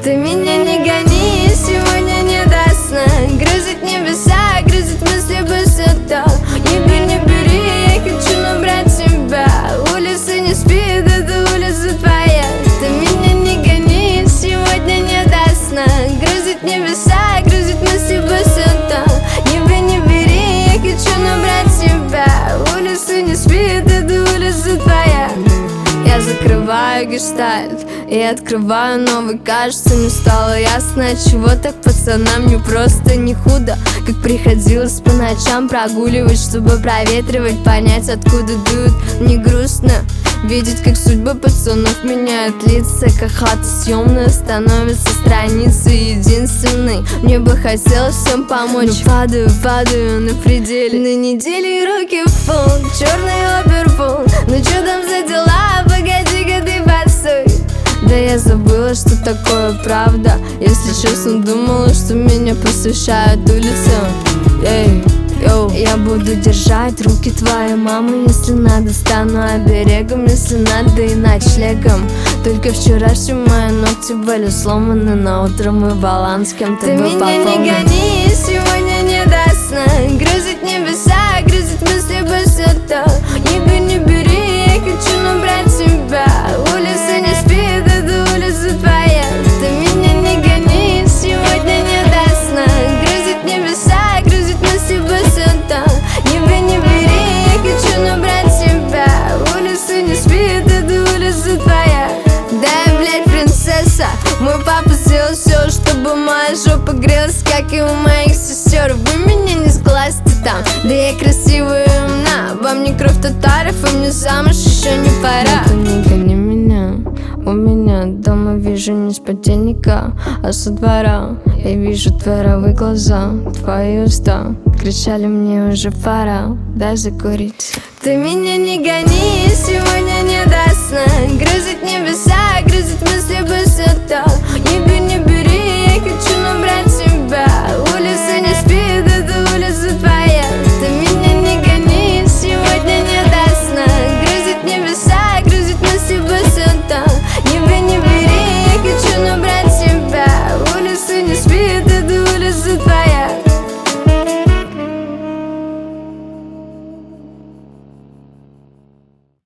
Ты меня не гони, сегодня не до сна. Грызет небеса, грызет мысли высота. Не бери, я хочу набрать тебя. Улица не спит, это улица твоя. Ты меня не гони, сегодня не до сна. Грызет небеса, грызет мысли высота. Не бери, я хочу набрать тебя. Улица не спит, это улица твоя. Я закрываю гештальт и открываю новый. Кажется, не стало ясно, чего так пацанам мне просто не худо. Как приходилось по ночам прогуливать, чтобы проветривать, понять, откуда дует. Не грустно видеть, как судьба пацанов меняет лица, как хата съемная становится страницей единственной. Мне бы хотелось всем помочь, но падаю на пределе. На неделе руки в пол, черный оперпол. Ну чё там за дела? Погоди-ка ты постой. Да я забыла, что такое правда. Если честно, думала, что меня посвящают улицам. Эй, йоу. Я буду держать руки твоей мамы, если надо, стану оберегом, если надо, и ночлегом. Только вчерашним мои ногти были сломаны, на утро мой баланс кем-то был пополнен. Ты меня не гони, сегодня не до сна. Грызет небеса, грызет мысли высота. Не бери, я хочу набрать тебя. Улица не спит, это улица твоя. Ты меня не гони, сегодня не до сна. Грызет небеса, грызет мысли высота. Не бери, я хочу набрать тебя. Улица не спит, это улица твоя. Да, блядь, принцесса. Мой папа сделал все, чтобы моя жопа грелась, как и у моих сестер. Вы меня не сглазьте там, да я красивая и умна. Во мне кровь татаров, и мне замуж еще не пора. Ну, не гони меня, у меня дома вижу не с подельника, а со двора. Я вижу твои глаза, твои уста кричали мне уже пора, дай закурить. Ты меня не гони, сегодня не до сна. Грызет небеса, грызет мысли